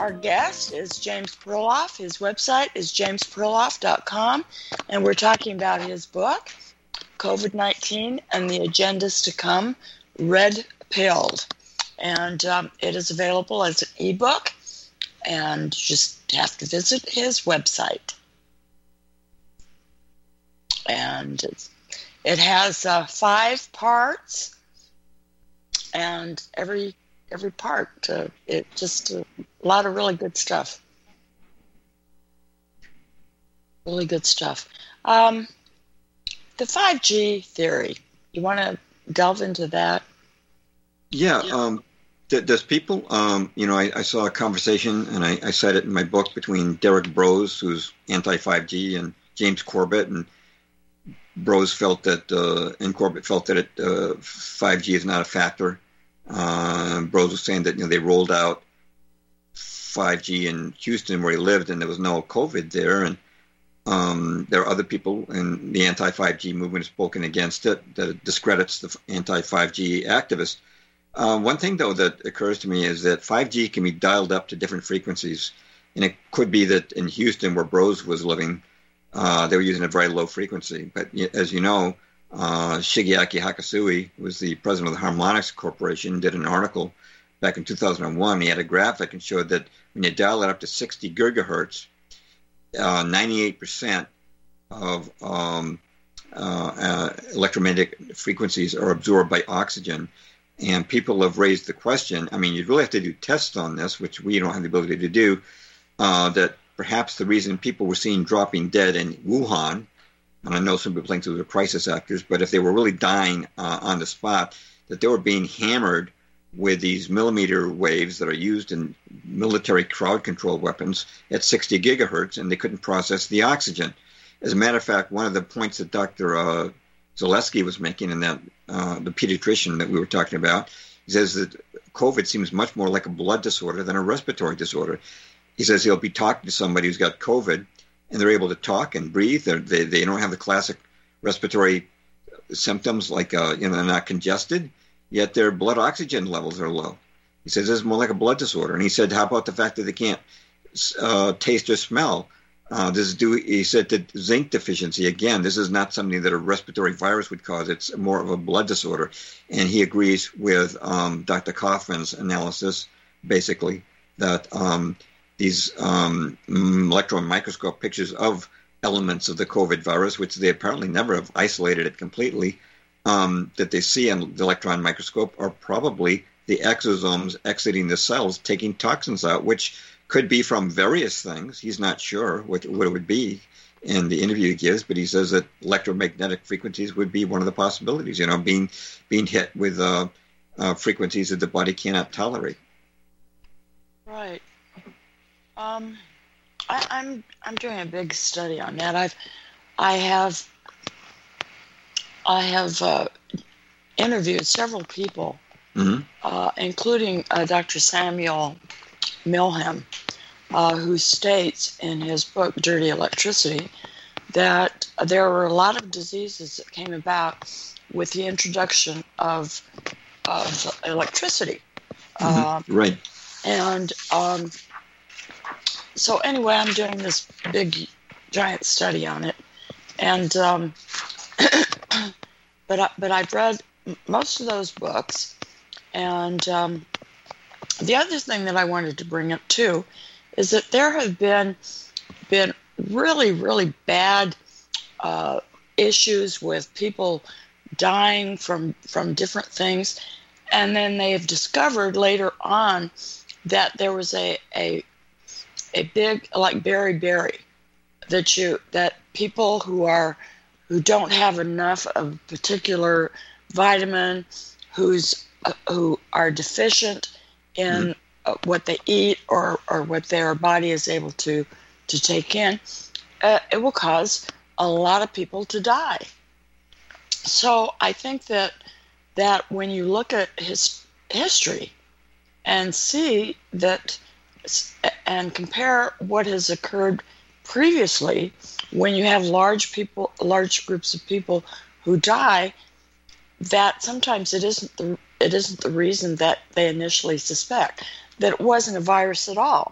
Our guest is James Perloff. His website is jamesperloff.com, and we're talking about his book, COVID-19 and the Agendas to Come, Red Pilled. And it is available as an ebook, and you just have to visit his website. And it has 5 parts, and every part, it just a lot of really good stuff. Really good stuff. The 5G theory, you want to delve into that? Yeah. There's people, I saw a conversation, and I said it in my book, between Derek Broze, who's anti-5G, and James Corbett, and Broze felt that, and Corbett felt that 5G is not a factor. Broze was saying that they rolled out 5G in Houston where he lived, and there was no COVID there. And there are other people in the anti-5G movement have spoken against it, that discredits the anti-5G activists. One thing, though, that occurs to me is that 5G can be dialed up to different frequencies, and it could be that in Houston, where Broze was living, they were using a very low frequency. But as you know, Shigeaki Hakasui, who was the president of the Harmonics Corporation, did an article back in 2001. He had a graphic and showed that when you dial it up to 60 gigahertz, 98% of electromagnetic frequencies are absorbed by oxygen. And people have raised the question, you'd really have to do tests on this, which we don't have the ability to do, that perhaps the reason people were seen dropping dead in Wuhan, and I know some people think those were crisis actors, but if they were really dying on the spot, that they were being hammered with these millimeter waves that are used in military crowd control weapons at 60 gigahertz, and they couldn't process the oxygen. As a matter of fact, one of the points that Dr. Zaleski was making in that, the pediatrician that we were talking about, he says that COVID seems much more like a blood disorder than a respiratory disorder. He says he'll be talking to somebody who's got COVID, and they're able to talk and breathe. They don't have the classic respiratory symptoms like they're not congested, yet their blood oxygen levels are low. He says it's more like a blood disorder. And he said, how about the fact that they can't taste or smell? He said that zinc deficiency, again, this is not something that a respiratory virus would cause. It's more of a blood disorder. And he agrees with Dr. Kaufman's analysis, basically, that these electron microscope pictures of elements of the COVID virus, which they apparently never have isolated it completely, that they see on the electron microscope are probably the exosomes exiting the cells, taking toxins out, which could be from various things. He's not sure what it would be in the interview he gives, but he says that electromagnetic frequencies would be one of the possibilities, being hit with frequencies that the body cannot tolerate. Right. I'm doing a big study on that. I have interviewed several people, including Dr. Samuel Milham, who states in his book Dirty Electricity that there were a lot of diseases that came about with the introduction of electricity. Right. And so anyway, I'm doing this big, giant study on it, and but I've read most of those books, and the other thing that I wanted to bring up too is that there have been really, really bad issues with people dying from different things, and then they have discovered later on that there was a big, like beriberi, that people who don't have enough of a particular vitamin, who are deficient in what they eat or what their body is able to take in, it will cause a lot of people to die. So I think that when you look at history and see that and compare what has occurred previously, when you have large groups of people who die, that sometimes it isn't the reason that they initially suspect that it wasn't a virus at all.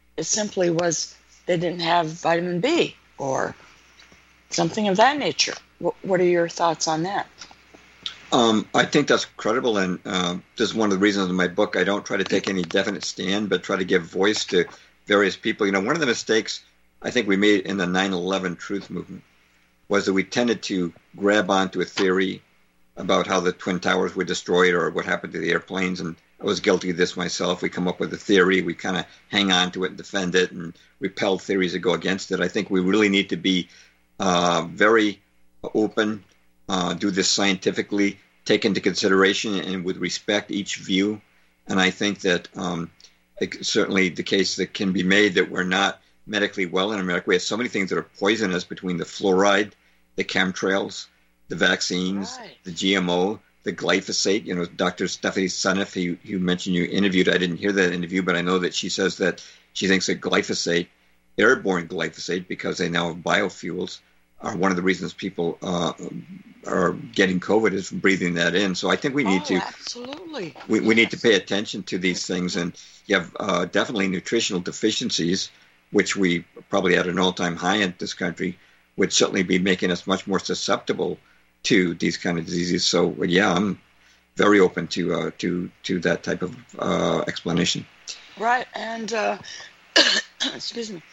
it simply was they didn't have vitamin B or something of that nature. What are your thoughts on that? I think that's credible, and this is one of the reasons in my book I don't try to take any definite stand, but try to give voice to various people. You know, one of the mistakes I think we made in the 9/11 truth movement was that we tended to grab onto a theory about how the Twin Towers were destroyed or what happened to the airplanes, and I was guilty of this myself. We come up with a theory, we kind of hang on to it and defend it and repel theories that go against it. I think we really need to be very open, do this scientifically, take into consideration and with respect each view. And I think that certainly the case that can be made that we're not medically well in America. We have so many things that are poisonous between the fluoride, the chemtrails, the vaccines, Right. the GMO, the glyphosate. You know, Dr. Stephanie Seneff, you mentioned you interviewed. I didn't hear that interview, but I know that she says that she thinks that glyphosate, airborne glyphosate, because they now have biofuels, are one of the reasons people are getting COVID is from breathing that in. So I think we need to absolutely. we need to pay attention to these things. And you have definitely nutritional deficiencies, which we probably at an all-time high in this country, would certainly be making us much more susceptible to these kind of diseases. So yeah, I'm very open to that type of explanation. Right, and excuse me,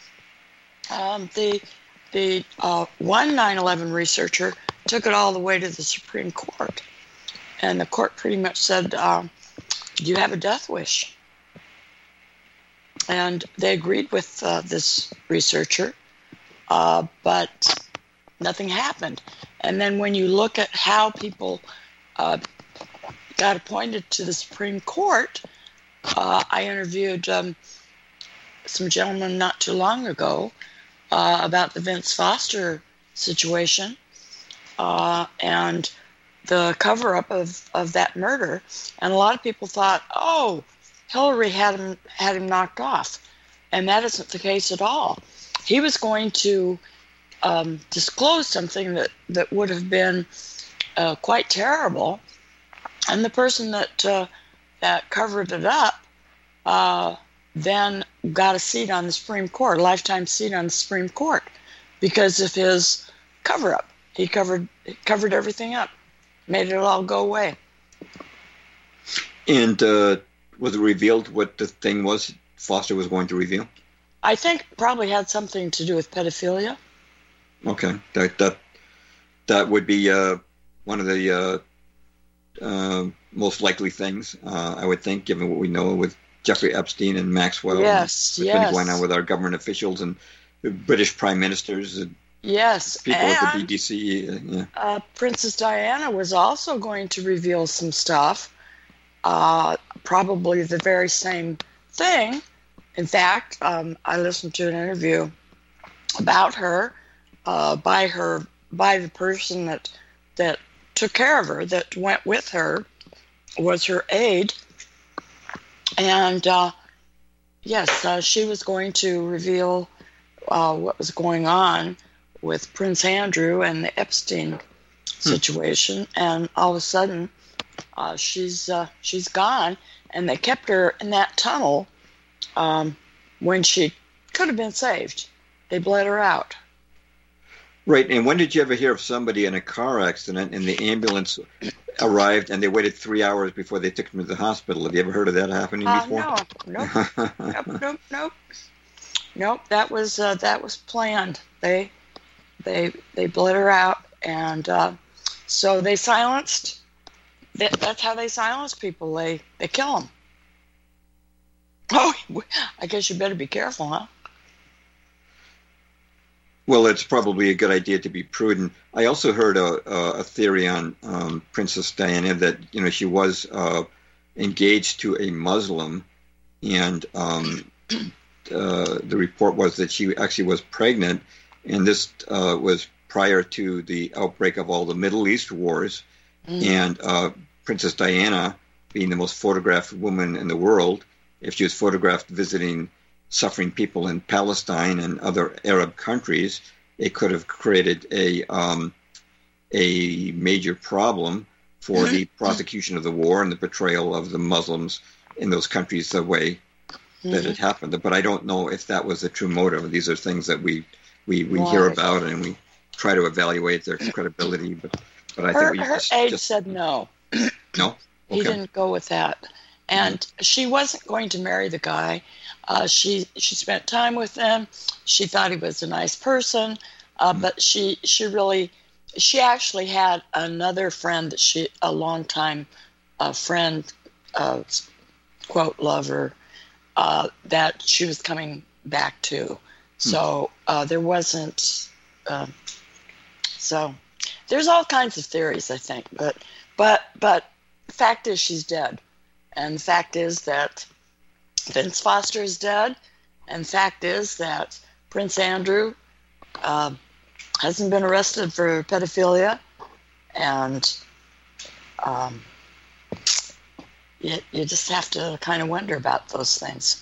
the one 9/11 researcher took it all the way to the Supreme Court, and the court pretty much said, "You have a death wish," and they agreed with this researcher, but nothing happened. And then when you look at how people got appointed to the Supreme Court, I interviewed some gentlemen not too long ago about the Vince Foster situation and the cover-up of that murder. And a lot of people thought, oh, Hillary had him knocked off. And that isn't the case at all. He was going to disclose something that would have been quite terrible. And the person that covered it up then got a seat on the Supreme Court, a lifetime seat on the Supreme Court, because of his cover-up. He covered everything up, made it all go away. And was it revealed what the thing was Foster was going to reveal? I think probably had something to do with pedophilia. Okay, that would be one of the most likely things, I would think, given what we know with Jeffrey Epstein and Maxwell. Yes, and what's been going on with our government officials and the British prime ministers. And yes, people and at the BBC. Yeah. Princess Diana was also going to reveal some stuff, probably the very same thing. In fact, I listened to an interview about her by the person that took care of her, that went with her, was her aide. And yes, she was going to reveal what was going on with Prince Andrew and the Epstein situation. And all of a sudden, she's gone, and they kept her in that tunnel when she could have been saved. They bled her out. Right. And when did you ever hear of somebody in a car accident and the ambulance arrived and they waited 3 hours before they took them to the hospital? Have you ever heard of that happening before? No. Nope. That was planned. They bled her out, and so they silenced. That's how they silence people. They kill them. Oh, I guess you better be careful, huh? Well, it's probably a good idea to be prudent. I also heard a theory on Princess Diana that she was engaged to a Muslim, and the report was that she actually was pregnant, and this was prior to the outbreak of all the Middle East wars, and Princess Diana, being the most photographed woman in the world, if she was photographed visiting suffering people in Palestine and other Arab countries, it could have created a major problem for the prosecution of the war and the portrayal of the Muslims in those countries the way that it happened. But I don't know if that was the true motive. These are things that we Right. hear about and we try to evaluate their credibility. But I think we Her aide said no. No? He Okay. didn't go with that. And she wasn't going to marry the guy. She spent time with him. She thought he was a nice person. But she actually had another friend that a longtime friend, quote, lover, that she was coming back to. So there wasn't. So there's all kinds of theories, I think. But the fact is she's dead. And the fact is that Vince Foster is dead. And the fact is that Prince Andrew hasn't been arrested for pedophilia. And you just have to kind of wonder about those things.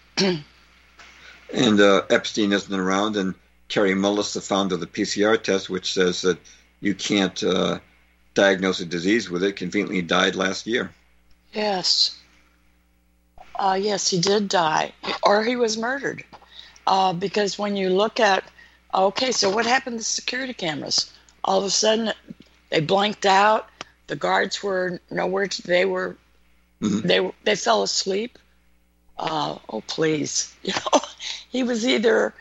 And Epstein isn't around. And Carrie Mullis, the founder of the PCR test, which says that you can't diagnose a disease with it, conveniently died last year. Yes. Yes, he did die. Or he was murdered. Because when you look at, okay, so what happened to security cameras? All of a sudden, they blanked out. The guards were nowhere. They fell asleep. Oh, please. You know, he was either,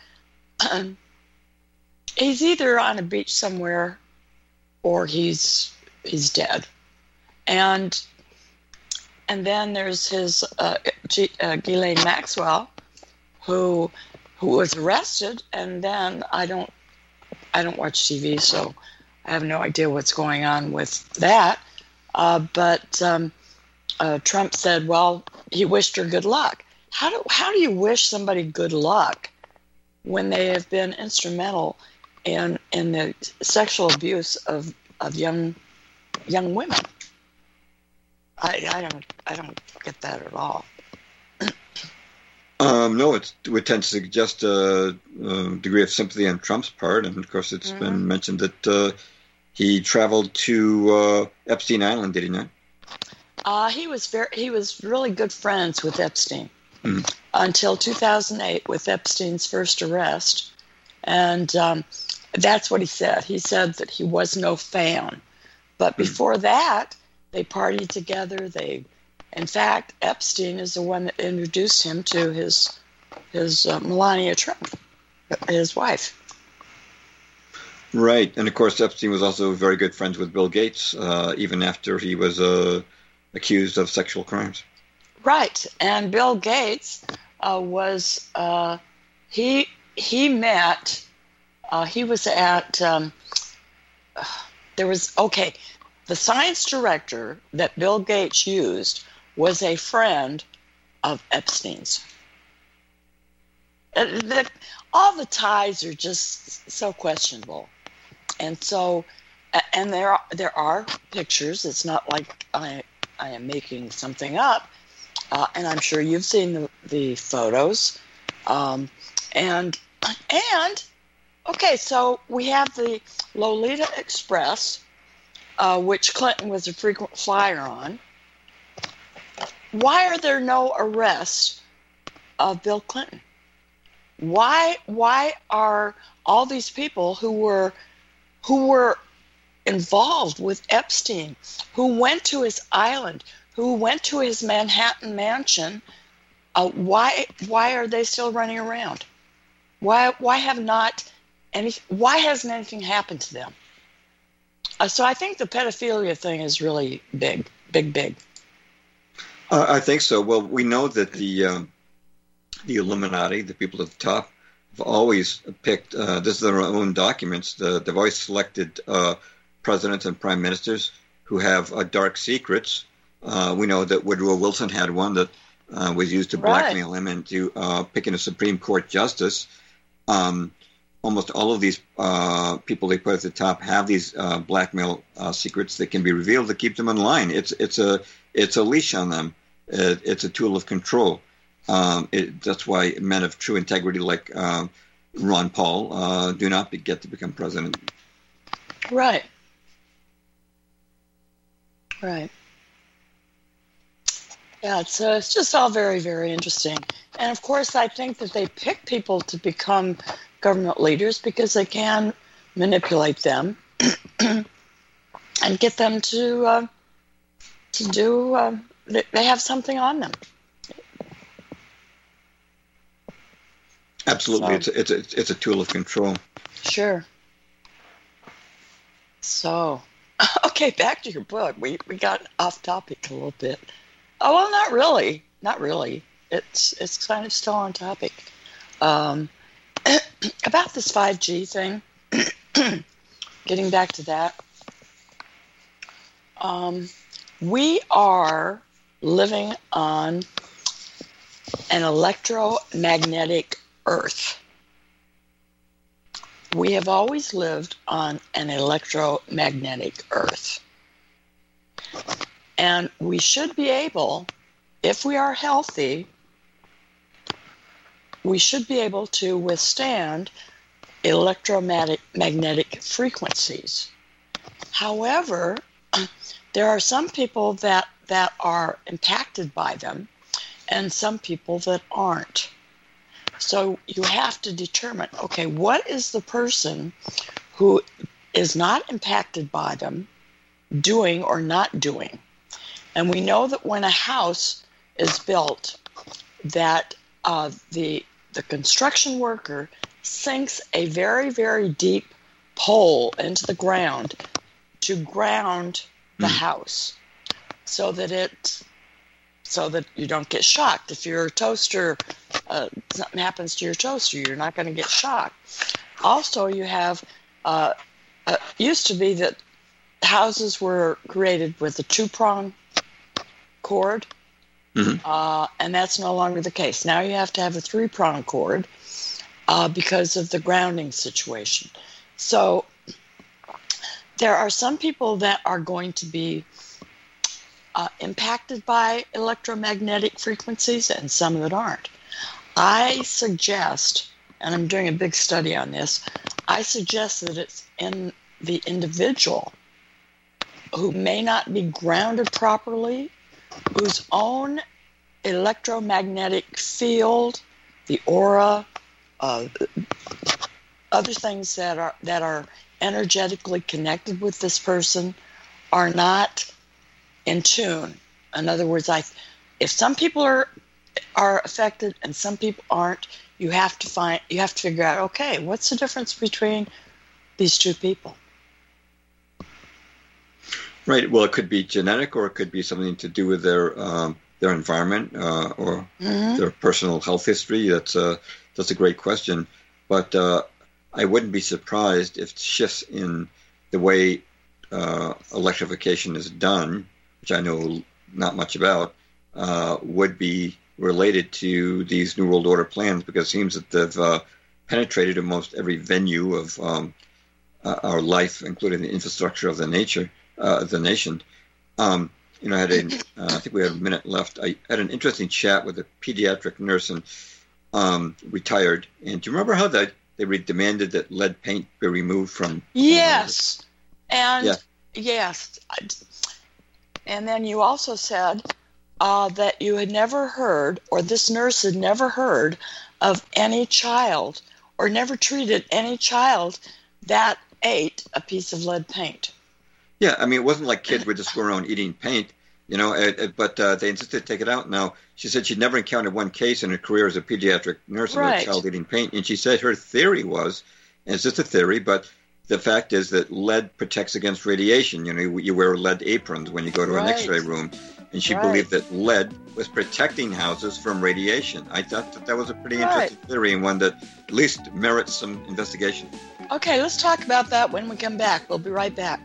he's either on a beach somewhere or he's dead. And then there's his Ghislaine Maxwell, who was arrested, and then I don't watch TV, so I have no idea what's going on with that. But Trump said, well, he wished her good luck. How do you wish somebody good luck when they have been instrumental in the sexual abuse of young women? I don't get that at all. No, it would tend to suggest a degree of sympathy on Trump's part, and of course, it's been mentioned that he traveled to Epstein Island, did he not? He was really good friends with Epstein until 2008, with Epstein's first arrest, and that's what he said. He said that he was no fan, but before that, they partied together. In fact, Epstein is the one that introduced him to his Melania Trump, his wife. Right, and of course, Epstein was also very good friends with Bill Gates, even after he was accused of sexual crimes. Right, and Bill Gates was he met. He was at the science director that Bill Gates used was a friend of Epstein's. All the ties are just so questionable, and there are pictures. It's not like I am making something up, and I'm sure you've seen the photos, and okay, so we have the Lolita Express, which Clinton was a frequent flyer on. Why are there no arrests of Bill Clinton? Why are all these people who were involved with Epstein, who went to his island, who went to his Manhattan mansion, why are they still running around? Why hasn't anything happened to them? So I think the pedophilia thing is really big. I think so. Well, we know that the Illuminati, the people at the top, have always picked, this is their own documents, they've always selected presidents and prime ministers who have dark secrets. We know that Woodrow Wilson had one that was used to blackmail him into picking a Supreme Court justice. Almost all of these people they put at the top have these blackmail secrets that can be revealed to keep them in line. It's a leash on them. It's a tool of control. That's why men of true integrity like Ron Paul do not get to become president. Right. Yeah, it's just all very, very interesting. And of course, I think that they pick people to become government leaders because they can manipulate them and get them to do. They have something on them. Absolutely, so, it's a tool of control. Sure. So, okay, back to your book. We got off topic a little bit. Oh well, not really. Not really. It's kind of still on topic. About this 5G thing. Getting back to that. We are living on an electromagnetic Earth. We have always lived on an electromagnetic Earth. And we should be able, if we are healthy, we should be able to withstand electromagnetic frequencies. However, there are some people that are impacted by them and some people that aren't. So you have to determine, okay, what is the person who is not impacted by them doing or not doing? And we know that when a house is built, that the construction worker sinks a very, very deep hole into the ground to ground the house so that you don't get shocked. If your toaster, something happens to your toaster, you're not going to get shocked. Also, you have, used to be that houses were created with a two-prong cord, and that's no longer the case. Now you have to have a three-prong cord because of the grounding situation. So there are some people that are going to be impacted by electromagnetic frequencies and some that aren't. I suggest, and I'm doing a big study on this, I suggest that it's in the individual who may not be grounded properly, whose own electromagnetic field, the aura, other things that are energetically connected with this person are not in tune. In other words, if some people are affected and some people aren't, you have to figure out, okay, what's the difference between these two people? Right. Well, it could be genetic, or it could be something to do with their environment or their personal health history. That's a great question, but I wouldn't be surprised if shifts in the way electrification is done, which I know not much about, would be related to these New World Order plans, because it seems that they've penetrated almost every venue of our life, including the infrastructure of the nation. I think we have a minute left. I had an interesting chat with a pediatric nurse and retired. And do you remember how they demanded that lead paint be removed from? Yes, yes. And then you also said that you had never heard, or this nurse had never heard of any child, or never treated any child that ate a piece of lead paint. Yeah, I mean, it wasn't like kids were just going around eating paint, but they insisted to take it out. Now, she said she'd never encountered one case in her career as a pediatric nurse of a child eating paint. And she said her theory was, and it's just a theory, but the fact is that lead protects against radiation. You wear lead aprons when you go to an X-ray room. And she believed that lead was protecting houses from radiation. I thought that was a pretty interesting theory, and one that at least merits some investigation. Okay, let's talk about that when we come back. We'll be right back.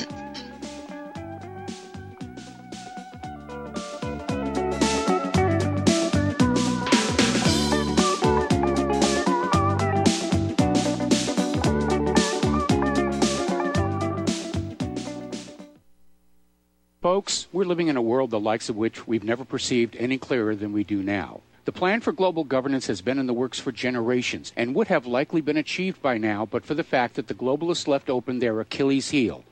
Folks, we're living in a world the likes of which we've never perceived any clearer than we do now. The plan for global governance has been in the works for generations and would have likely been achieved by now but for the fact that the globalists left open their Achilles heel,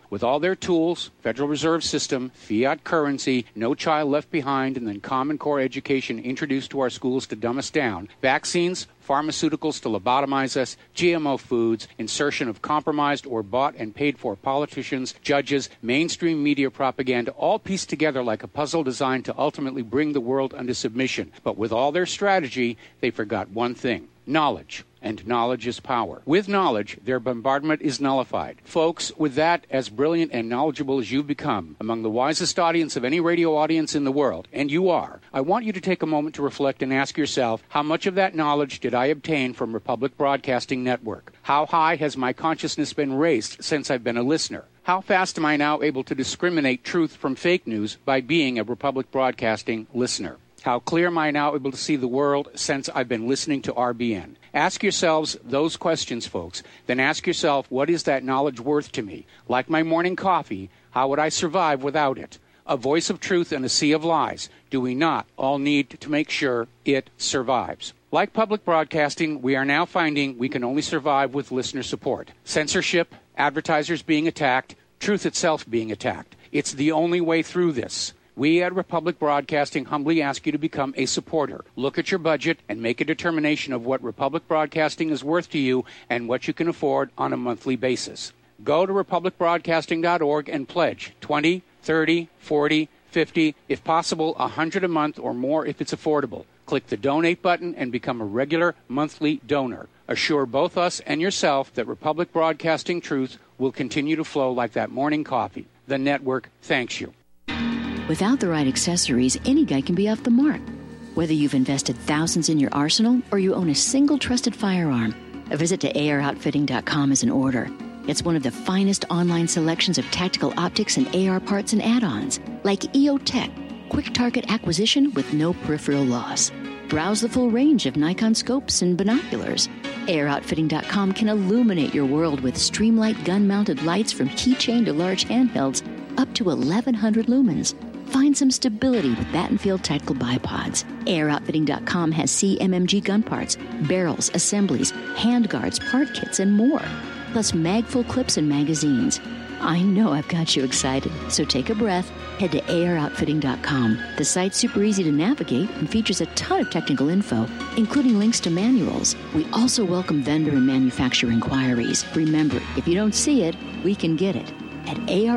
With all their tools, Federal Reserve System, fiat currency, no child left behind, and then Common Core education introduced to our schools to dumb us down, vaccines, pharmaceuticals to lobotomize us, GMO foods, insertion of compromised or bought and paid for politicians, judges, mainstream media propaganda, all pieced together like a puzzle designed to ultimately bring the world under submission. But with all their strategy, they forgot one thing: knowledge. And knowledge is power. With knowledge, their bombardment is nullified. Folks, with that, as brilliant and knowledgeable as you've become, among the wisest audience of any radio audience in the world, and you are, I want you to take a moment to reflect and ask yourself, how much of that knowledge did I obtain from Republic Broadcasting Network? How high has my consciousness been raised since I've been a listener? How fast am I now able to discriminate truth from fake news by being a Republic Broadcasting listener? How clear am I now able to see the world since I've been listening to RBN? Ask yourselves those questions, folks. Then ask yourself, what is that knowledge worth to me? Like my morning coffee, how would I survive without it? A voice of truth in a sea of lies. Do we not all need to make sure it survives? Like public broadcasting, we are now finding we can only survive with listener support. Censorship, advertisers being attacked, truth itself being attacked. It's the only way through this. We at Republic Broadcasting humbly ask you to become a supporter. Look at your budget and make a determination of what Republic Broadcasting is worth to you and what you can afford on a monthly basis. Go to republicbroadcasting.org and pledge $20, $30, $40, $50, if possible, $100 a month or more if it's affordable. Click the donate button and become a regular monthly donor. Assure both us and yourself that Republic Broadcasting truth will continue to flow like that morning coffee. The network thanks you. Without the right accessories, any guy can be off the mark. Whether you've invested thousands in your arsenal or you own a single trusted firearm, a visit to AROutfitting.com is in order. It's one of the finest online selections of tactical optics and AR parts and add-ons, like EOTech, quick target acquisition with no peripheral loss. Browse the full range of Nikon scopes and binoculars. AROutfitting.com can illuminate your world with Streamlight gun-mounted lights from keychain to large handhelds up to 1,100 lumens. Find some stability with Battenfield Tactical Bipods. AROutfitting.com has CMMG gun parts, barrels, assemblies, handguards, part kits, and more. Plus mag-full clips and magazines. I know I've got you excited, so take a breath. Head to AROutfitting.com. The site's super easy to navigate and features a ton of technical info, including links to manuals. We also welcome vendor and manufacturer inquiries. Remember, if you don't see it, we can get it at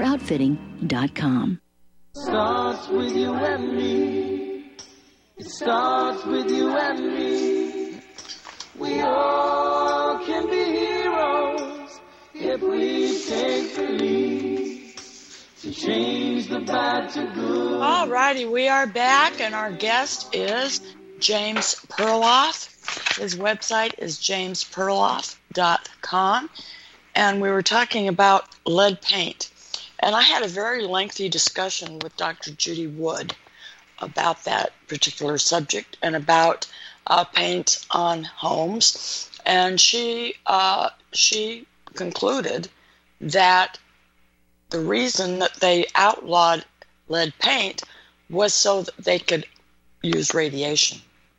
AROutfitting.com. Starts with you and me. It starts with you and me. We all can be heroes if we take the lead to change the bad to good. All righty, we are back, and our guest is James Perloff. His website is jamesperloff.com, and we were talking about lead paint. And I had a very lengthy discussion with Dr. Judy Wood about that particular subject and about paint on homes. And she concluded that the reason that they outlawed lead paint was so that they could use radiation.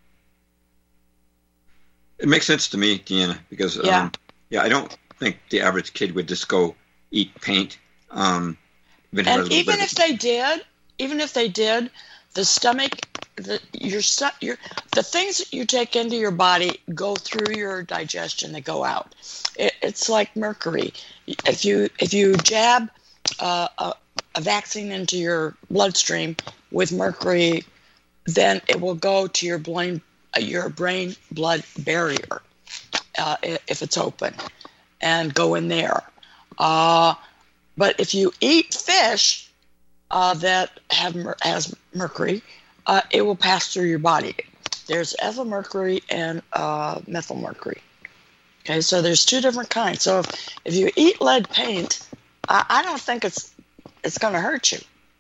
It makes sense to me, Deanna, because I don't think the average kid would just go eat paint. And even if they did, the stomach, the things that you take into your body go through your digestion. They go out. It's like mercury. If you jab a vaccine into your bloodstream with mercury, then it will go to your brain blood barrier if it's open and go in there. But if you eat fish that has mercury, it will pass through your body. There's ethyl mercury and methyl mercury. Okay, so there's two different kinds. So if you eat lead paint, I don't think it's going to hurt you.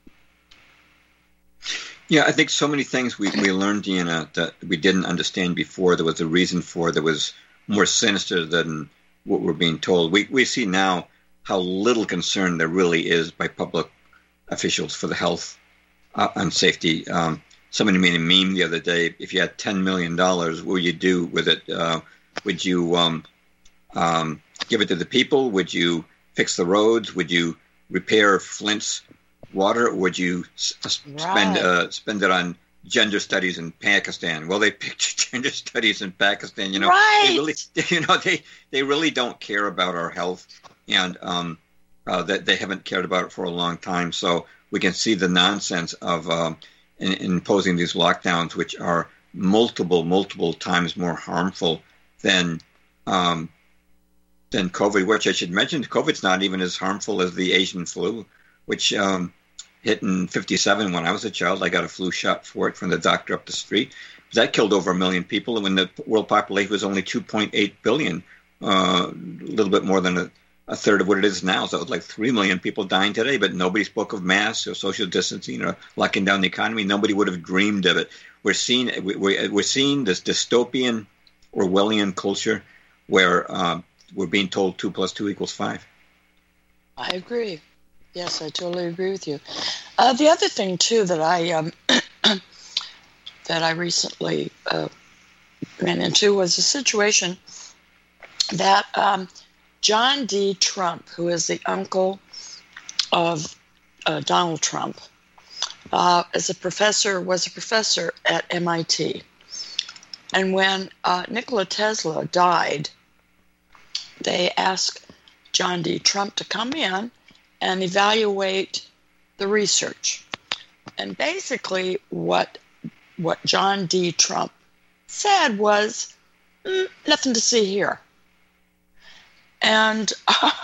Yeah, I think so many things we learned, Deanna, that we didn't understand before. There was a reason for that was more sinister than what we're being told. We see now how little concern there really is by public officials for the health and safety. Somebody made a meme the other day. If you had $10 million, what would you do with it? Would you give it to the people? Would you fix the roads? Would you repair Flint's water, or would you spend it on gender studies in Pakistan? Well, they picked gender studies in Pakistan. They really don't care about our health, and that they haven't cared about it for a long time. So we can see the nonsense of imposing these lockdowns, which are multiple times more harmful than COVID. Which I should mention, COVID's not even as harmful as the Asian flu, which hit in 1957 when I was a child. I got a flu shot for it from the doctor up the street. That killed over 1 million people, and when the world population was only 2.8 billion, a little bit more than a third of what it is now. So it was like 3 million people dying today, but nobody spoke of masks or social distancing or locking down the economy. Nobody would have dreamed of it. We're seeing this dystopian Orwellian culture where we're being told 2 + 2 = 5. I agree. Yes, I totally agree with you. The other thing too that I recently ran into was a situation that John D. Trump, who is the uncle of Donald Trump, was a professor at MIT. And when Nikola Tesla died, they asked John D. Trump to come in and evaluate the research. And basically what John D. Trump said was, nothing to see here. And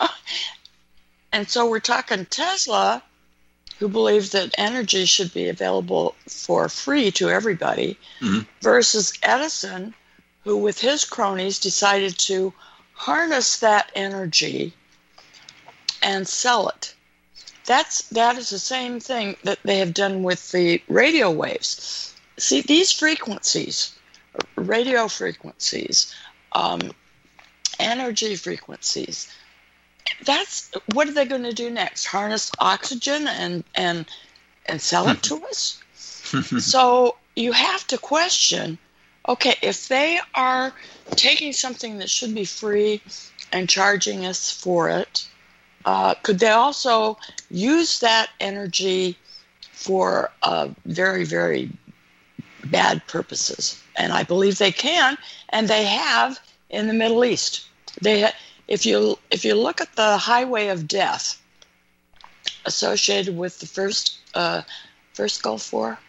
so we're talking Tesla, who believes that energy should be available for free to everybody, versus Edison, who with his cronies decided to harness that energy and sell it. That is the same thing that they have done with the radio waves. See, these frequencies, radio frequencies, energy frequencies, that's what are they going to do next? Harness oxygen and sell it to us? So you have to question, okay, if they are taking something that should be free and charging us for it, could they also use that energy for very, very bad purposes? And I believe they can, and they have in the Middle East. If you look at the highway of death associated with the first Gulf War,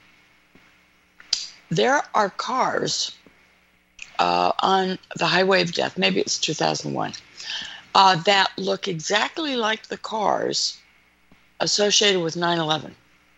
there are cars on the highway of death. Maybe it's 2001. That look exactly like the cars associated with 9/11.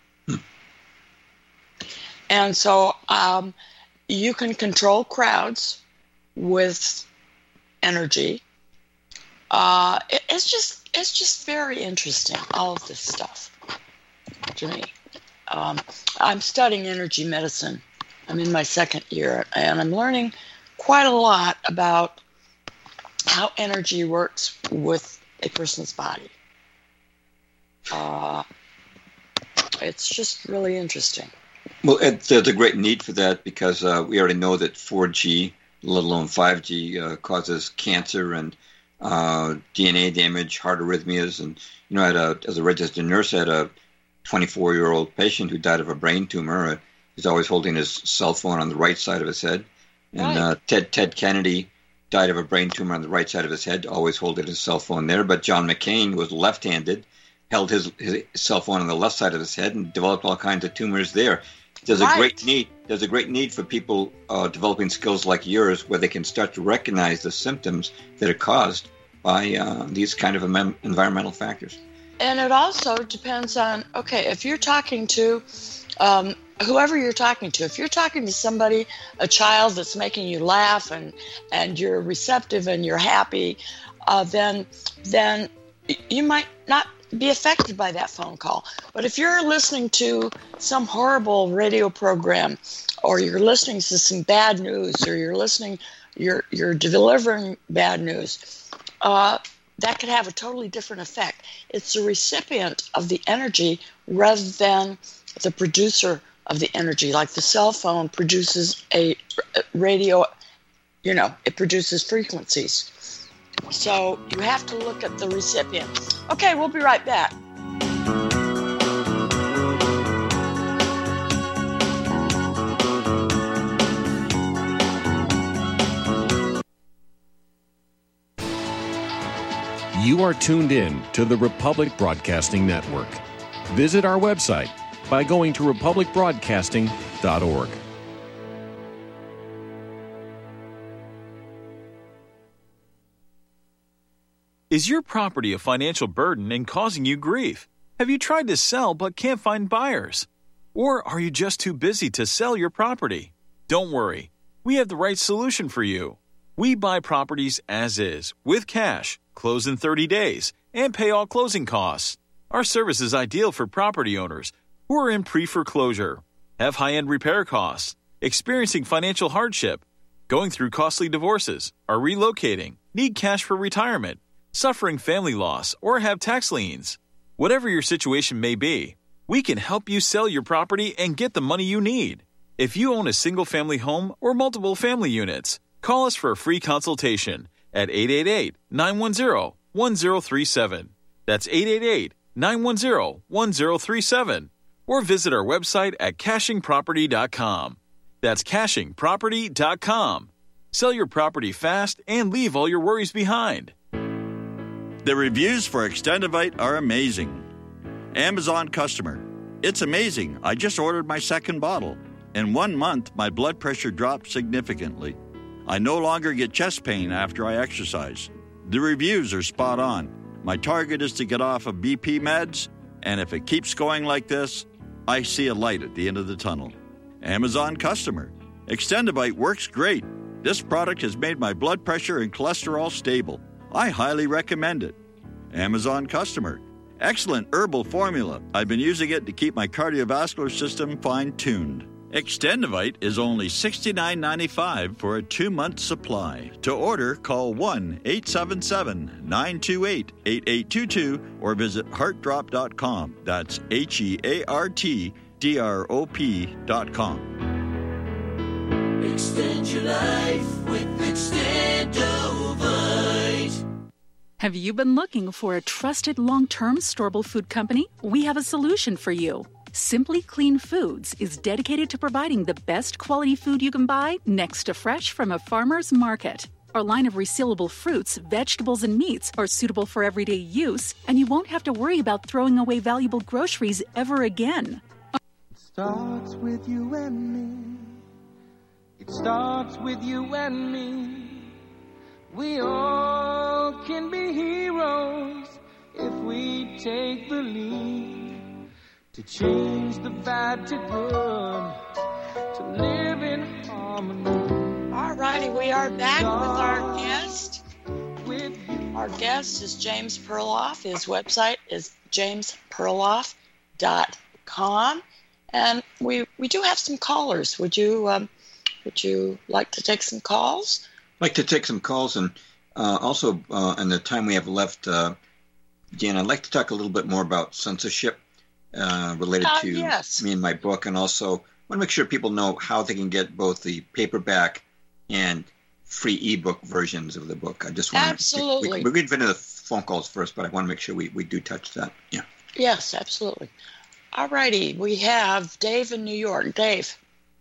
And so you can control crowds with energy. It's just very interesting, all of this stuff to me. I'm studying energy medicine. I'm in my second year, and I'm learning quite a lot about how energy works with a person's body. It's just really interesting. Well, there's a great need for that because we already know that 4G, let alone 5G, causes cancer and DNA damage, heart arrhythmias. And, as a registered nurse, I had a 24-year-old patient who died of a brain tumor. He's always holding his cell phone on the right side of his head. And Ted Kennedy died of a brain tumor on the right side of his head, always holding his cell phone there. But John McCain was left-handed, held his cell phone on the left side of his head, and developed all kinds of tumors there. There's a great need for people developing skills like yours where they can start to recognize the symptoms that are caused by these kind of environmental factors. And it also depends on, if you're talking to whoever you're talking to, if you're talking to somebody, a child that's making you laugh and you're receptive and you're happy, then you might not be affected by that phone call. But if you're listening to some horrible radio program, or you're listening to some bad news, or you're delivering bad news, that could have a totally different effect. It's the recipient of the energy rather than the producer of the energy. Like the cell phone produces a radio, it produces frequencies. So you have to look at the recipient. Okay, we'll be right back. You are tuned in to the Republic Broadcasting Network. Visit our website by going to republicbroadcasting.org. Is your property a financial burden and causing you grief? Have you tried to sell but can't find buyers? Or are you just too busy to sell your property? Don't worry, we have the right solution for you. We buy properties as is, with cash, close in 30 days, and pay all closing costs. Our service is ideal for property owners who are in pre-foreclosure, have high-end repair costs, experiencing financial hardship, going through costly divorces, are relocating, need cash for retirement, suffering family loss, or have tax liens. Whatever your situation may be, we can help you sell your property and get the money you need. If you own a single-family home or multiple family units, call us for a free consultation at 888-910-1037. That's 888-910-1037. Or visit our website at cachingproperty.com. That's cachingproperty.com. Sell your property fast and leave all your worries behind. The reviews for Extendivite are amazing. Amazon customer. It's amazing. I just ordered my second bottle. In 1 month, my blood pressure dropped significantly. I no longer get chest pain after I exercise. The reviews are spot on. My target is to get off of BP meds, and if it keeps going like this, I see a light at the end of the tunnel. Amazon customer. Extendivite works great. This product has made my blood pressure and cholesterol stable. I highly recommend it. Amazon customer. Excellent herbal formula. I've been using it to keep my cardiovascular system fine-tuned. Extendivite is only $69.95 for a 2-month supply. To order, call 1-877-928-8822 or visit heartdrop.com. That's HEARTDROP.com. Extend your life with Extendovite. Have you been looking for a trusted long-term storable food company? We have a solution for you. Simply Clean Foods is dedicated to providing the best quality food you can buy next to fresh from a farmer's market. Our line of resealable fruits, vegetables, and meats are suitable for everyday use, and you won't have to worry about throwing away valuable groceries ever again. It starts with you and me. It starts with you and me. We all can be heroes if we take the lead to change the bad to good, to live in harmony. All righty, we are back with our guest. Our guest is James Perloff. His website is jamesperloff.com. And we do have some callers. Would you like to take some calls? I'd like to take some calls, and also in the time we have left, Jan, I'd like to talk a little bit more about censorship related to me and my book, and also want to make sure people know how they can get both the paperback and free ebook versions of the book. I just want absolutely. We're going to get into the phone calls first, but I want to make sure we do touch that. Yeah. Yes, absolutely. All righty, we have Dave in New York. Dave.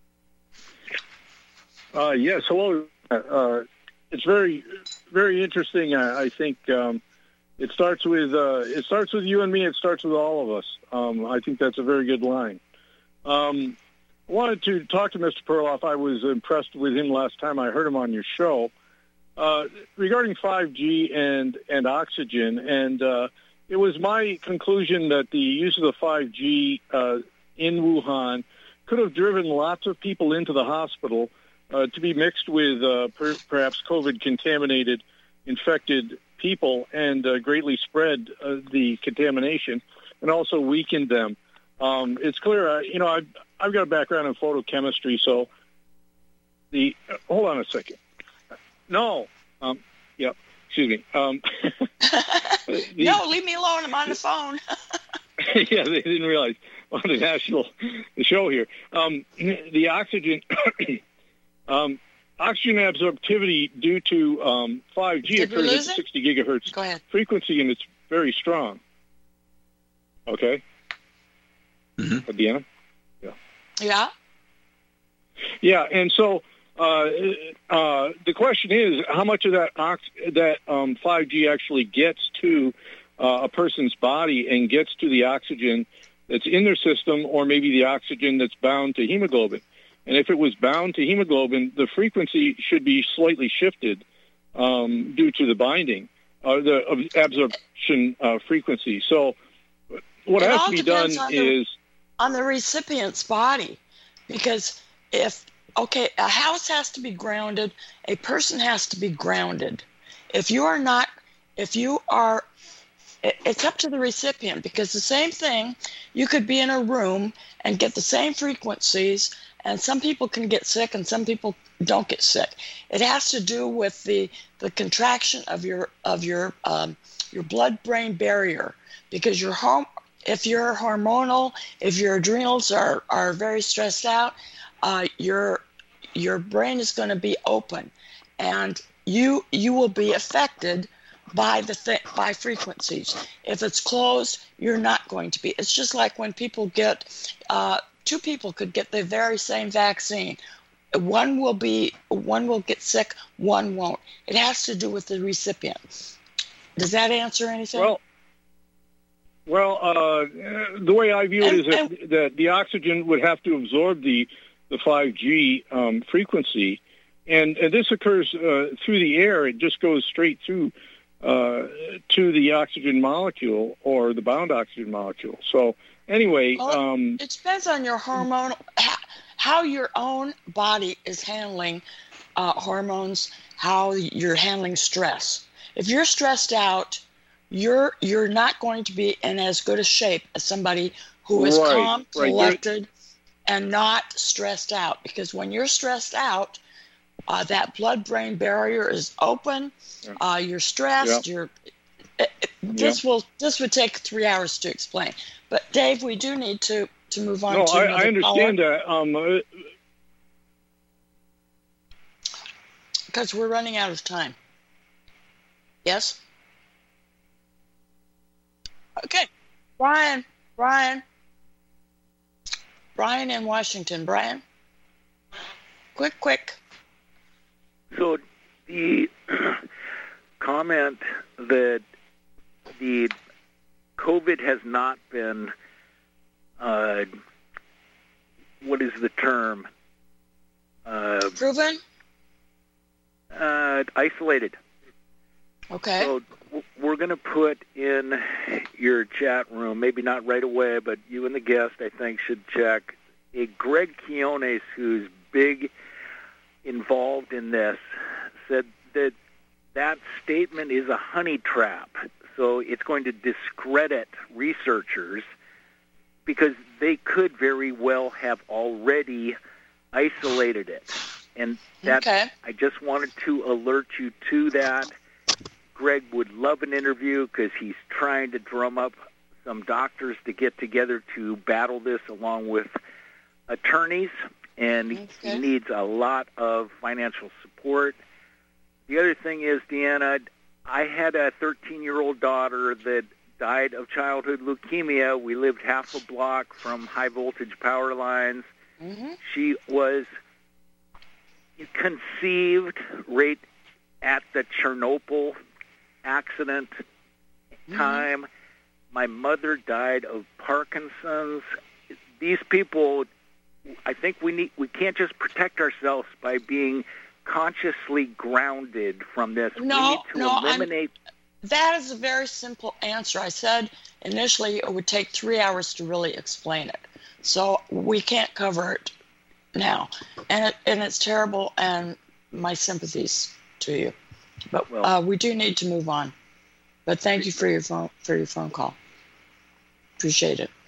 Yes, hello. It's very, very interesting. I think it starts with you and me. It starts with all of us. I think that's a very good line. I wanted to talk to Mr. Perloff. I was impressed with him last time I heard him on your show regarding 5G and oxygen. And it was my conclusion that the use of the 5G in Wuhan could have driven lots of people into the hospital to be mixed with perhaps COVID-contaminated, infected people, and greatly spread the contamination, and also weakened them. It's clear, I've got a background in photochemistry, so hold on a second. No, excuse me. No, leave me alone. I'm on the phone. Yeah, they didn't realize on the show here. The oxygen. Oxygen absorptivity due to 5G occurs at 60 gigahertz frequency, and it's very strong. Okay? Mm-hmm. Deanna? Yeah. Yeah? Yeah, and so The question is, how much of that 5G actually gets to a person's body and gets to the oxygen that's in their system, or maybe the oxygen that's bound to hemoglobin? And if it was bound to hemoglobin, the frequency should be slightly shifted due to the binding, the absorption frequency. So what has to be done is on the recipient's body, because a house has to be grounded, a person has to be grounded. If you are, it's up to the recipient, because the same thing, you could be in a room and get the same frequencies, and some people can get sick and some people don't get sick. It has to do with the contraction of your blood-brain barrier, because if you're hormonal, if your adrenals are very stressed out, your brain is going to be open, and you will be affected by by frequencies. If it's closed, you're not going to be. It's just like when people get two people could get the very same vaccine. One will get sick, one won't. It has to do with the recipient. Does that answer anything? Well, the way I view it is that the oxygen would have to absorb the 5G frequency, and this occurs through the air. It just goes straight through to the oxygen molecule or the bound oxygen molecule. So anyway, it depends on your hormonal, how your own body is handling hormones, how you're handling stress. If you're stressed out, you're not going to be in as good a shape as somebody who is calm, collected, and not stressed out. Because when you're stressed out, that blood-brain barrier is open. You're stressed. This would take 3 hours to explain. But Dave, we do need to move on. I understand that. Because we're running out of time. Yes. Okay, Brian in Washington. Brian, quick. So the comment that the COVID has not been, what is the term? Proven? Isolated. Okay. So we're going to put in your chat room, maybe not right away, but you and the guest, I think, should check. Greg Quiones, who's big involved in this, said that statement is a honey trap. So it's going to discredit researchers because they could very well have already isolated it. And that, I just wanted to alert you to that. Greg would love an interview because he's trying to drum up some doctors to get together to battle this along with attorneys, and he needs a lot of financial support. The other thing is, Deanna, I had a 13-year-old daughter that died of childhood leukemia. We lived half a block from high-voltage power lines. Mm-hmm. She was conceived right at the Chernobyl accident time. My mother died of Parkinson's. These people, I think we can't just protect ourselves by being consciously grounded from this. We need to eliminate. That is a very simple answer. I said initially it would take 3 hours to really explain it. So we can't cover it now. And it's terrible, and my sympathies to you. But we do need to move on. But thank you for your phone call. Appreciate it.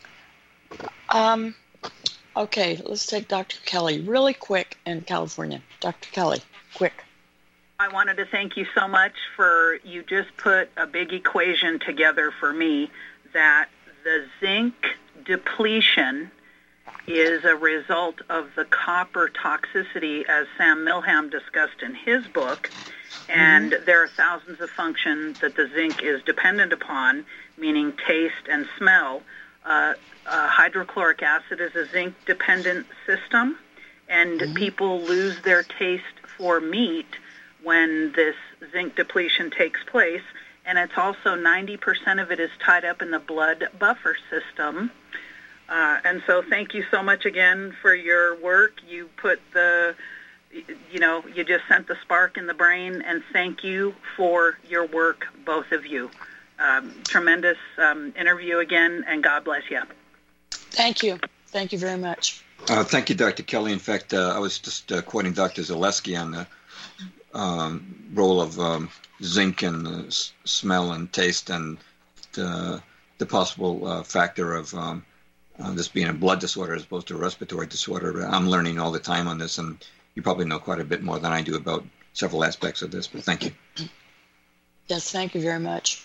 Okay, let's take Dr. Kelly really quick in California. Dr. Kelly, quick. I wanted to thank you so much you just put a big equation together for me that the zinc depletion is a result of the copper toxicity, as Sam Milham discussed in his book. And there are thousands of functions that the zinc is dependent upon, meaning taste and smell. Hydrochloric acid is a zinc-dependent system, And people lose their taste for meat when this zinc depletion takes place. And it's also 90% of it is tied up in the blood buffer system. And so thank you so much again for your work. You put you just sent the spark in the brain, and thank you for your work, both of you. Tremendous interview again, and God bless you. Thank you. Thank you very much. Thank you, Dr. Kelly. In fact, I was just quoting Dr. Zaleski on the role of zinc in smell and taste, and the possible factor of this being a blood disorder as opposed to a respiratory disorder. I'm learning all the time on this, and you probably know quite a bit more than I do about several aspects of this, but thank you. Yes, thank you very much.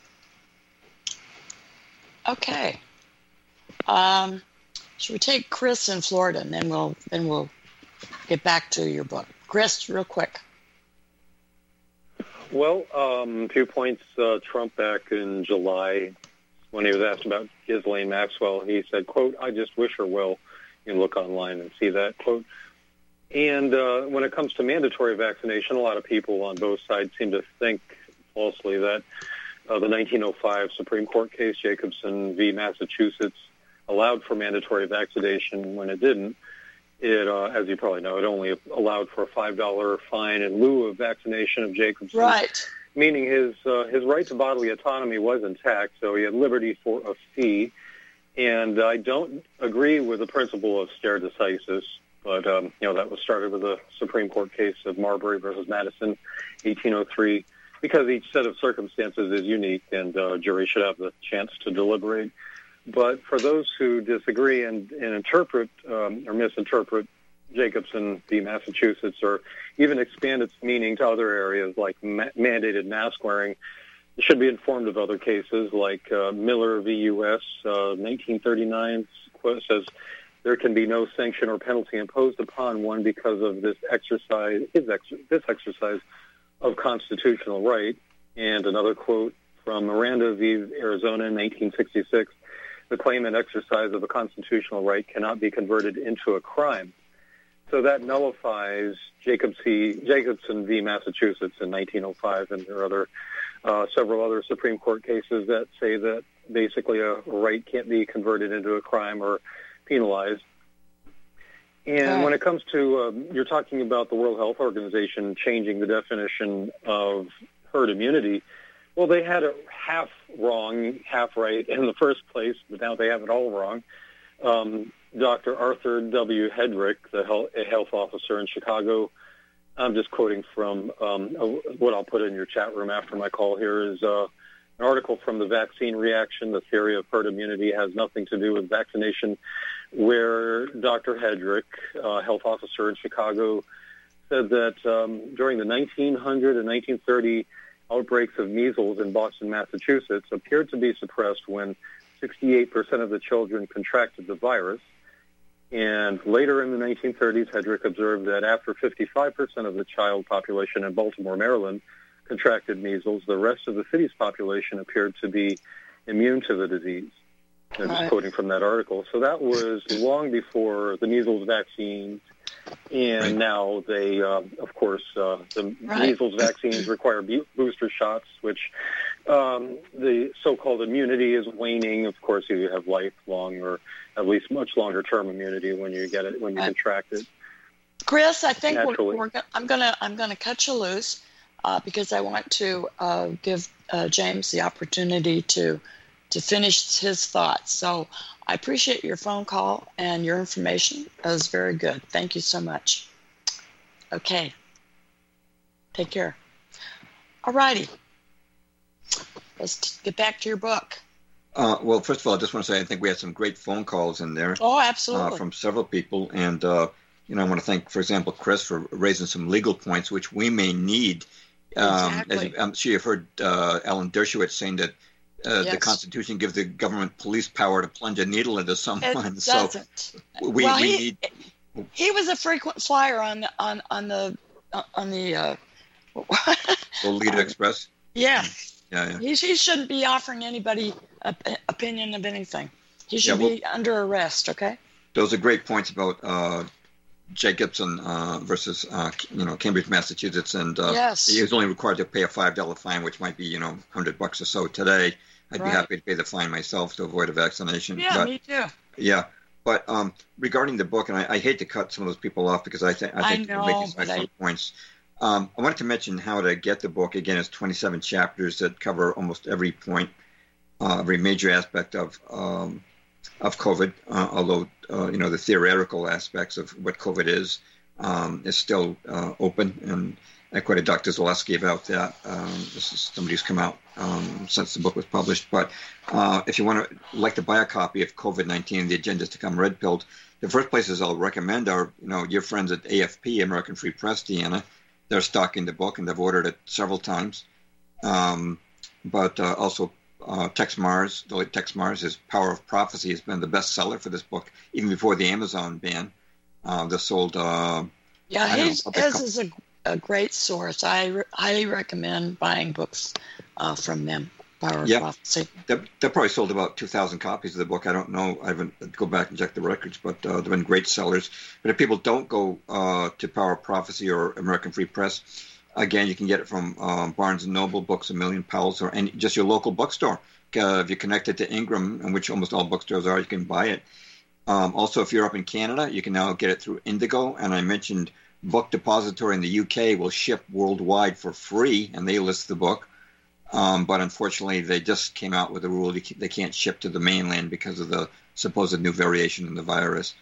Okay. Should we take Chris in Florida, and then we'll get back to your book. Chris, real quick. Well, a few points. Trump back in July, when he was asked about Ghislaine Maxwell, he said, quote, "I just wish her well." You can look online and see that quote. And when it comes to mandatory vaccination, a lot of people on both sides seem to think falsely that the 1905 Supreme Court case, Jacobson v. Massachusetts, allowed for mandatory vaccination when it didn't. It, as you probably know, it only allowed for a $5 fine in lieu of vaccination of Jacobson. Right. Meaning his right to bodily autonomy was intact, so he had liberty for a fee. And I don't agree with the principle of stare decisis, but that was started with the Supreme Court case of Marbury versus Madison, 1803, because each set of circumstances is unique, and a jury should have the chance to deliberate. But for those who disagree and interpret or misinterpret Jacobson v. Massachusetts, or even expand its meaning to other areas like mandated mask wearing, you should be informed of other cases like Miller v. U.S. 1939 says there can be no sanction or penalty imposed upon one because of this exercise of constitutional right. And another quote from Miranda v. Arizona in 1966, the claim and exercise of a constitutional right cannot be converted into a crime. So that nullifies Jacobson v. Massachusetts in 1905, and there are several other Supreme Court cases that say that basically a right can't be converted into a crime or penalized. And when it comes to, you're talking about the World Health Organization changing the definition of herd immunity. Well, they had it half wrong, half right in the first place, but now they have it all wrong. Dr. Arthur W. Hedrick, a health officer in Chicago, I'm just quoting from what I'll put in your chat room after my call here, is an article from The Vaccine Reaction, The Theory of Herd Immunity Has Nothing to Do with Vaccination, where Dr. Hedrick, a health officer in Chicago, said that during the 1900 and 1930 outbreaks of measles in Boston, Massachusetts, appeared to be suppressed when 68% of the children contracted the virus. And later in the 1930s, Hedrick observed that after 55% of the child population in Baltimore, Maryland, contracted measles, the rest of the city's population appeared to be immune to the disease. I'm just quoting from that article. So that was long before the measles vaccines, and now they, of course, the measles vaccines require booster shots, which the so-called immunity is waning. Of course, you have lifelong or at least much longer-term immunity when you get it, when you contract it. Chris, I think I'm gonna cut you loose because I want to give James the opportunity to finish his thoughts. So I appreciate your phone call and your information. That was very good. Thank you so much. Okay. Take care. All righty. Let's get back to your book. Well, first of all, I just want to say I think we had some great phone calls in there. Oh, absolutely. From several people. And, I want to thank, for example, Chris for raising some legal points, which we may need. Exactly. I'm sure you've heard Alan Dershowitz saying that the Constitution gives the government police power to plunge a needle into someone. It doesn't. We need. He was a frequent flyer on the Lolita Express. Yeah. Yeah. He shouldn't be offering anybody opinion of anything. He should be under arrest. Okay. Those are great points about Jay Gibson versus Cambridge, Massachusetts, and yes. he was only required to pay a $5 fine, which might be $100 or so today. I'd be happy to pay the fine myself to avoid a vaccination. Yeah, me too. Yeah, but regarding the book, and I hate to cut some of those people off because I think they're making some excellent points. I wanted to mention how to get the book. Again, it's 27 chapters that cover almost every point, every major aspect of COVID, although the theoretical aspects of what COVID is still open. And I quoted Dr. Zaleski about that. This is somebody who's come out since the book was published. But if you want to buy a copy of COVID-19, The Agendas to Come Red Pilled, the first places I'll recommend are your friends at AFP, American Free Press, Deanna. They're stocking the book, and they've ordered it several times. But also Tex Mars, the late Tex Mars, his Power of Prophecy has been the bestseller for this book, even before the Amazon ban. They sold. His is a great source. I highly recommend buying books from them. Power of Prophecy. They probably sold about 2,000 copies of the book. I don't know. I haven't go back and check the records, but they've been great sellers. But if people don't go to Power of Prophecy or American Free Press, again, you can get it from Barnes & Noble, Books A Million, Powell's, or just your local bookstore. If you're connected to Ingram, in which almost all bookstores are, you can buy it. Also, if you're up in Canada, you can now get it through Indigo. And I mentioned Book Depository in the UK will ship worldwide for free, and they list the book. But unfortunately, they just came out with a rule they can't ship to the mainland because of the supposed new variation in the virus.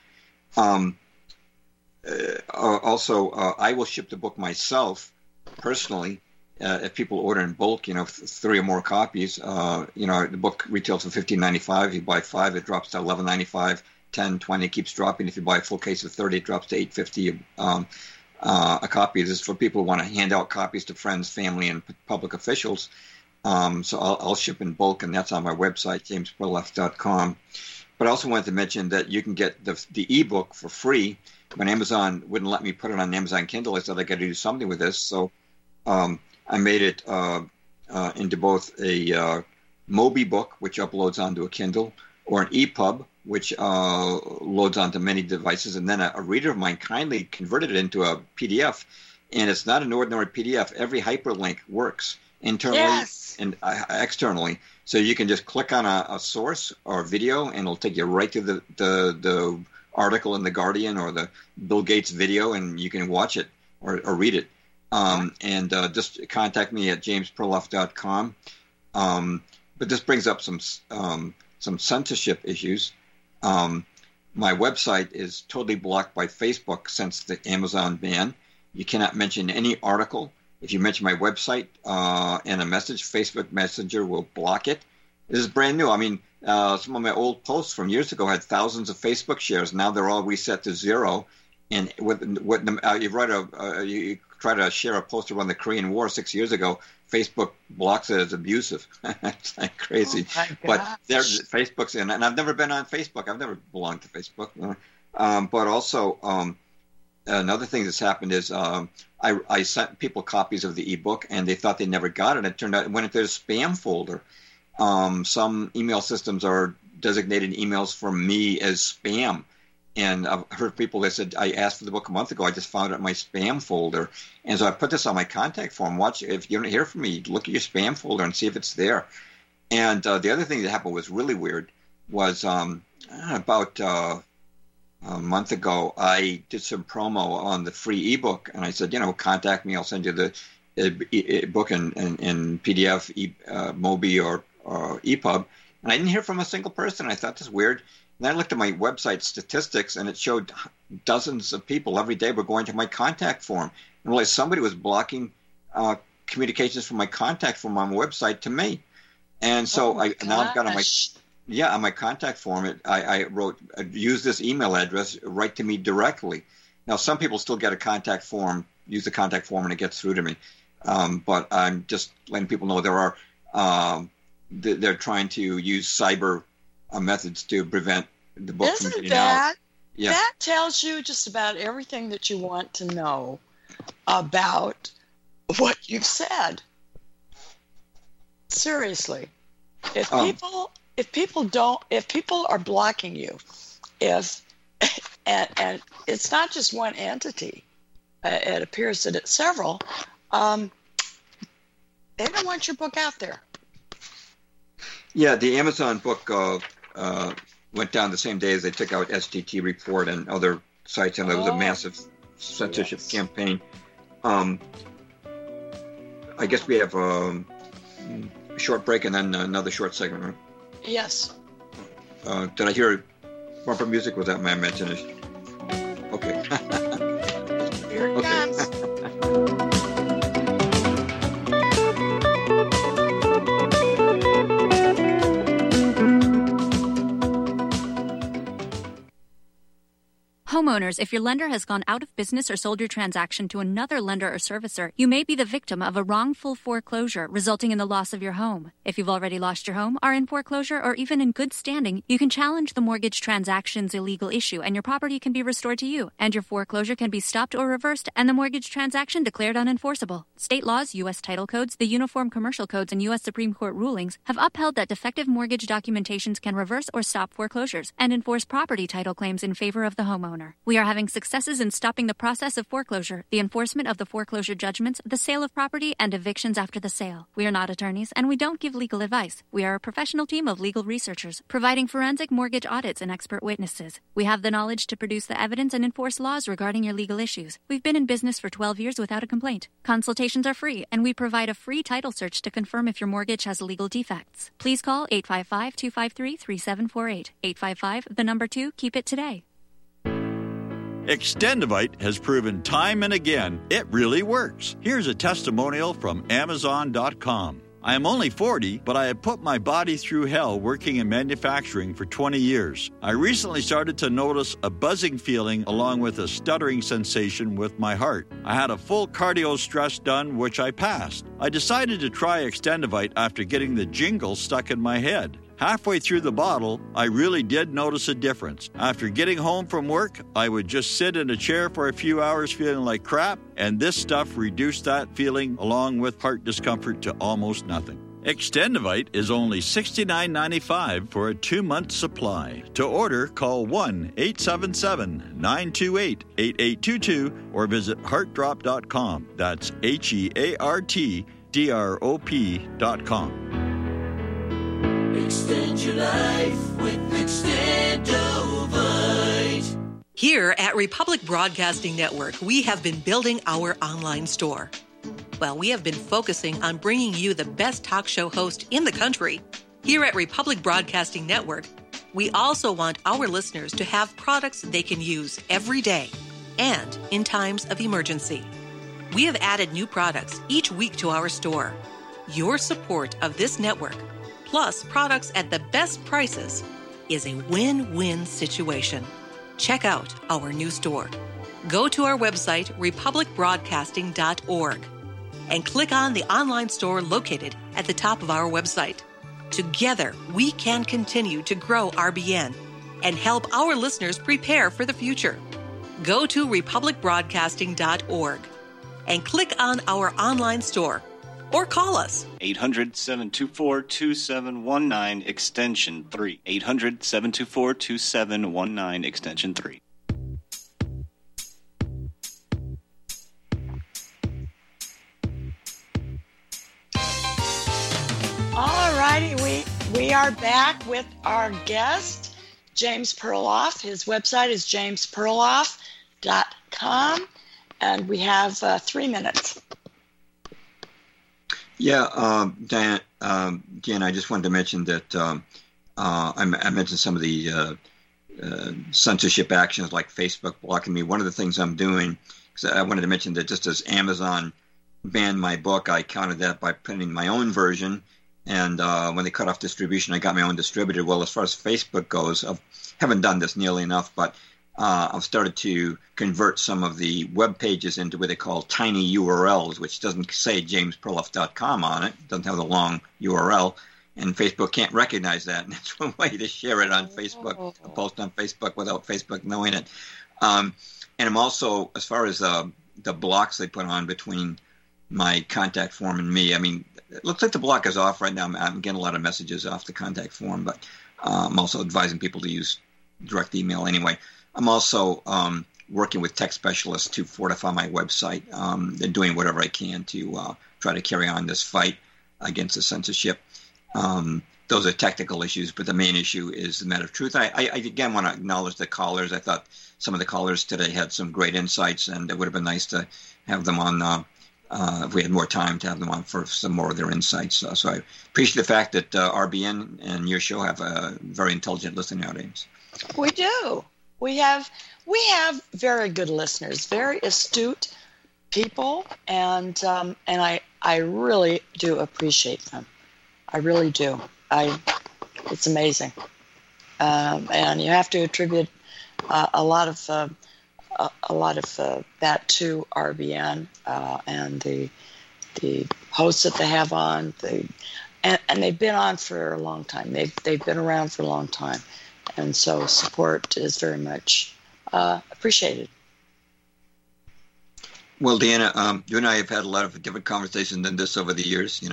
Also, I will ship the book myself personally. If people order in bulk, 3 or more copies, the book retails for $15.95. If you buy 5, it drops to $11.95. 10, 20 keeps dropping. If you buy a full case of 30, it drops to $8.50 a copy. This is for people who want to hand out copies to friends, family, and public officials. So I'll ship in bulk, and that's on my website, jamesperloff.com. But I also wanted to mention that you can get the ebook for free. When Amazon wouldn't let me put it on Amazon Kindle, I said I got to do something with this. So I made it into both a Mobi book, which uploads onto a Kindle, or an EPUB, which loads onto many devices. And then a reader of mine kindly converted it into a PDF. And it's not an ordinary PDF. Every hyperlink works internally and externally. So you can just click on a source or a video, and it'll take you right to the article in The Guardian or the Bill Gates video, and you can watch it or read it. And just contact me at jamesperloff.com. But this brings up some censorship issues. My website is totally blocked by Facebook since the Amazon ban. You cannot mention any article. If you mention my website in a message, Facebook Messenger will block it. This is brand new. I mean, some of my old posts from years ago had thousands of Facebook shares. Now they're all reset to 0. And you try to share a post around the Korean War 6 years ago, Facebook blocks it as abusive. It's like crazy. But Facebook's in, and I've never been on Facebook. I've never belonged to Facebook. But also, another thing that's happened is I sent people copies of the ebook, and they thought they never got it. It turned out it went into their spam folder. Some email systems are designated emails from me as spam. And I've heard people that said, I asked for the book a month ago. I just found it in my spam folder. And so I put this on my contact form. Watch, if you don't hear from me, look at your spam folder and see if it's there. And the other thing that happened was really weird was about a month ago, I did some promo on the free ebook. And I said, contact me. I'll send you the book in PDF, Mobi, or EPUB. And I didn't hear from a single person. I thought this was weird. And I looked at my website statistics, and it showed dozens of people every day were going to my contact form. And realized somebody was blocking communications from my contact form on my website to me. And so now I've got on my contact form, I wrote, use this email address, write to me directly. Now, some people still get a contact form, use the contact form, and it gets through to me. But I'm just letting people know there are they're trying to use cyber methods to prevent the book from getting out. Yeah. That tells you just about everything that you want to know about what you've said. Seriously, if people are blocking you, if And it's not just one entity. It appears that it's several. They don't want your book out there. Yeah, the Amazon book went down the same day as they took out STT Report and other sites, and there was a massive censorship campaign. I guess we have a short break and then another short segment, right? Yes. Did I hear bumper music? Was that my imagination? Okay. Here it comes. Homeowners, if your lender has gone out of business or sold your transaction to another lender or servicer, you may be the victim of a wrongful foreclosure resulting in the loss of your home. If you've already lost your home, are in foreclosure, or even in good standing, you can challenge the mortgage transaction's illegal issue and your property can be restored to you, and your foreclosure can be stopped or reversed and the mortgage transaction declared unenforceable. State laws, U.S. title codes, the Uniform Commercial Codes, and U.S. Supreme Court rulings have upheld that defective mortgage documentations can reverse or stop foreclosures and enforce property title claims in favor of the homeowner. We are having successes in stopping the process of foreclosure, the enforcement of the foreclosure judgments, the sale of property, and evictions after the sale. We are not attorneys, and we don't give legal advice. We are a professional team of legal researchers, providing forensic mortgage audits and expert witnesses. We have the knowledge to produce the evidence and enforce laws regarding your legal issues. We've been in business for 12 years without a complaint. Consultations are free, and we provide a free title search to confirm if your mortgage has legal defects. Please call 855-253-3748. 855, 2, keep it today. Extendivite has proven time and again it really works. Here's a testimonial from Amazon.com. I am only 40, but I have put my body through hell working in manufacturing for 20 years. I recently started to notice a buzzing feeling along with a stuttering sensation with my heart. I had a full cardio stress done, which I passed. I decided to try Extendivite after getting the jingle stuck in my head. Halfway through the bottle, I really did notice a difference. After getting home from work, I would just sit in a chair for a few hours feeling like crap, and this stuff reduced that feeling along with heart discomfort to almost nothing. Extendivite is only $69.95 for a 2-month supply. To order, call 1-877-928-8822 or visit heartdrop.com. That's HEARTDROP.com. Extend your life with Extendovite. Here at Republic Broadcasting Network, we have been building our online store. Well, we have been focusing on bringing you the best talk show host in the country. Here at Republic Broadcasting Network, we also want our listeners to have products they can use every day and in times of emergency. We have added new products each week to our store. Your support of this network, plus products at the best prices, is a win-win situation. Check out our new store. Go to our website, republicbroadcasting.org, and click on the online store located at the top of our website. Together, we can continue to grow RBN and help our listeners prepare for the future. Go to republicbroadcasting.org and click on our online store, or call us. 800-724-2719, extension 3. 800-724-2719, extension 3. All righty, we are back with our guest, James Perloff. His website is jamesperloff.com, and we have 3 minutes. Yeah, Dan, I just wanted to mention that I mentioned some of the censorship actions like Facebook blocking me. One of the things I'm doing, because I wanted to mention that just as Amazon banned my book, I countered that by printing my own version. And when they cut off distribution, I got my own distributor. Well, as far as Facebook goes, I haven't done this nearly enough, but I've started to convert some of the web pages into what they call tiny URLs, which doesn't say jamesperloff.com on it. It doesn't have the long URL, and Facebook can't recognize that. And that's one way to share it on Facebook, a post on Facebook without Facebook knowing it. And I'm also, as far as the blocks they put on between my contact form and me, I mean, it looks like the block is off right now. I'm getting a lot of messages off the contact form, but I'm also advising people to use direct email anyway. I'm also working with tech specialists to fortify my website. They're doing whatever I can to try to carry on this fight against the censorship. Those are technical issues, but the main issue is the matter of truth. I again want to acknowledge the callers. I thought some of the callers today had some great insights, and it would have been nice to have them on if we had more time to have them on for some more of their insights. So I appreciate the fact that RBN and your show have a very intelligent listening audience. We do. We have very good listeners, very astute people, and I really do appreciate them. I really do. It's amazing, and you have to attribute a lot of that to RBN and the hosts that they have on. And they've been on for a long time. They've been around for a long time, and so support is very much appreciated. Well, Deanna, you and I have had a lot of different conversations than this over the years.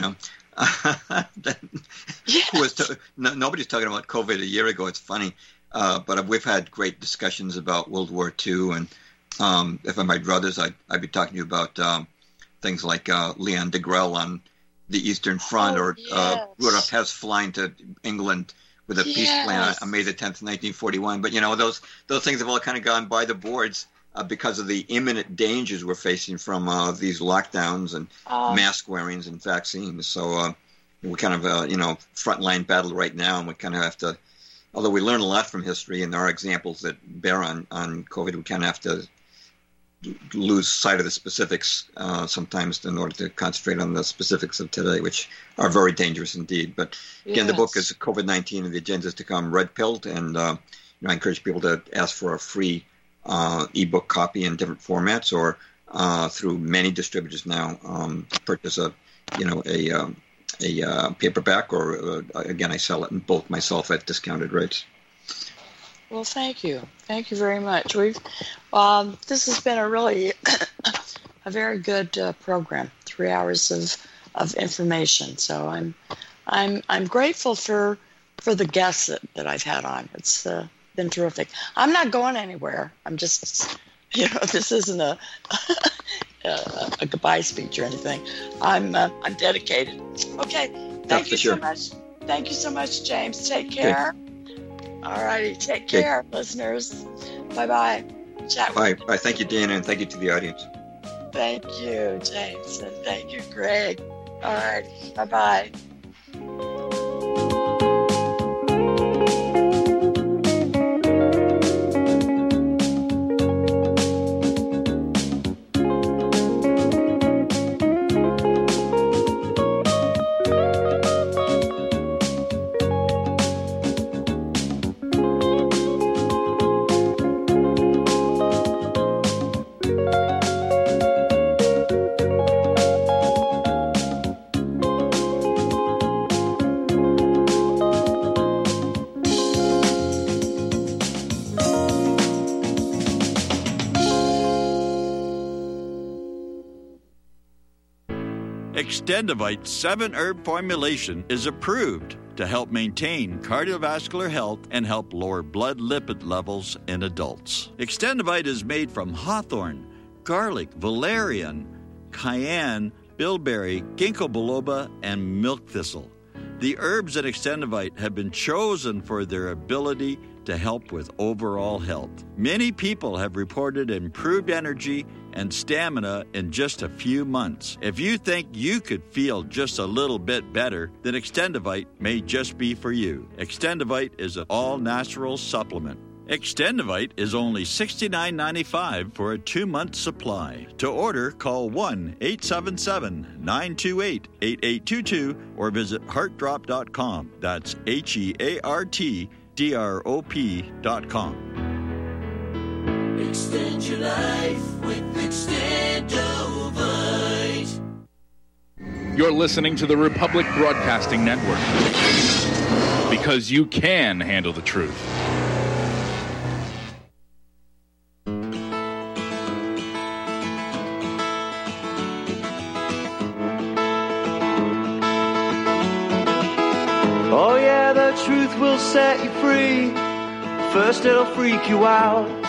Yes. Nobody's talking about COVID a year ago. It's funny, but we've had great discussions about World War II, and if I'm my brothers, I'd be talking to you about things like Leon Degrelle on the Eastern Front, or Rudolf Hess flying to England with a peace plan on May the 10th, 1941. But those things have all kind of gone by the boards because of the imminent dangers we're facing from these lockdowns and mask wearings and vaccines. So we're kind of frontline battle right now, and we kind of have to. Although we learn a lot from history, and there are examples that bear on COVID, we kind of have to lose sight of the specifics sometimes in order to concentrate on the specifics of today, which are very dangerous indeed. But again, the book is COVID-19 and the Agendas to Come, red pilled, and I encourage people to ask for a free ebook copy in different formats, or through many distributors now, purchase a paperback, or again, I sell it in bulk myself at discounted rates. Well, thank you very much. This has been a really a very good program. 3 hours of information. So I'm grateful for the guests that I've had on. It's been terrific. I'm not going anywhere. I'm just this isn't a goodbye speech or anything. I'm dedicated. Okay. Thank you so much. Thank you so much, James. Take care. Okay. All righty. Take care, listeners. Bye-bye. Bye. Thank you, Dana, and thank you to the audience. Thank you, James, and thank you, Greg. All right. Bye-bye. Extendivite 7-herb formulation is approved to help maintain cardiovascular health and help lower blood lipid levels in adults. Extendivite is made from hawthorn, garlic, valerian, cayenne, bilberry, ginkgo biloba, and milk thistle. The herbs in Extendivite have been chosen for their ability to help with overall health. Many people have reported improved energy and stamina in just a few months. If you think you could feel just a little bit better, then Extendivite may just be for you. Extendivite is an all-natural supplement. Extendivite is only $69.95 for a 2-month supply. To order, call 1-877-928-8822 or visit heartdrop.com. That's HEARTDROP.com. Extend your life with Extendivite. You're listening to the Republic Broadcasting Network, because you can handle the truth. Oh yeah, the truth will set you free. First it'll freak you out,